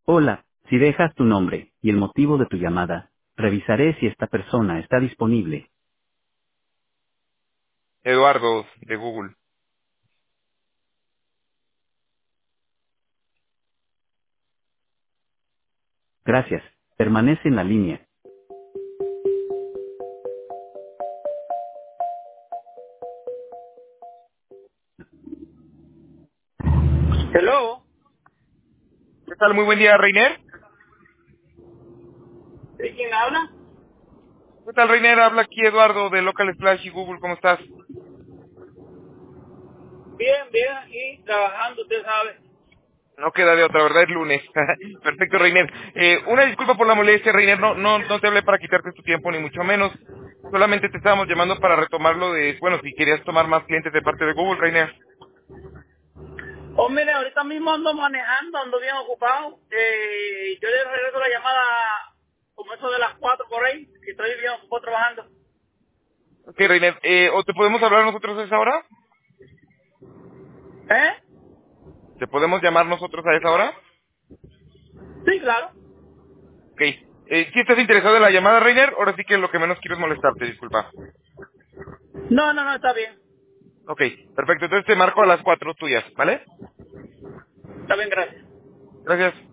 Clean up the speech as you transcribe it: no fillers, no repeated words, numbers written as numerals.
Hola, si dejas tu nombre y el motivo de tu llamada, revisaré si esta persona está disponible. Eduardo, de Google. Gracias. Permanece en la línea. Hello. ¿Qué tal? Muy buen día, Reiner. ¿De quién habla? ¿Qué tal, Reiner? Habla aquí Eduardo, de Local Splash y Google. ¿Cómo estás? Bien, bien, aquí trabajando, usted sabe. No queda de otra, ¿verdad? Es lunes. Perfecto, Reiner. Una disculpa por la molestia, Reiner. No te hablé para quitarte tu tiempo, ni mucho menos. Solamente te estábamos llamando para retomarlo de, bueno, si querías tomar más clientes de parte de Google, Reiner. Oh, mire, ahorita mismo ando manejando, ando bien ocupado. Yo le regreso la llamada como eso de las 4 por ahí, que estoy bien ocupado trabajando. Ok, Reiner. ¿O te podemos hablar nosotros a esa hora? ¿Eh? ¿Te podemos llamar nosotros a esa hora? Sí, claro. Ok. ¿Si estás interesado en la llamada, Reiner? Ahora sí que lo que menos quiero es molestarte, disculpa. No, no, no, está bien. Ok, perfecto. Entonces te marco a las 4 tuyas, ¿vale? Está bien, gracias. Gracias.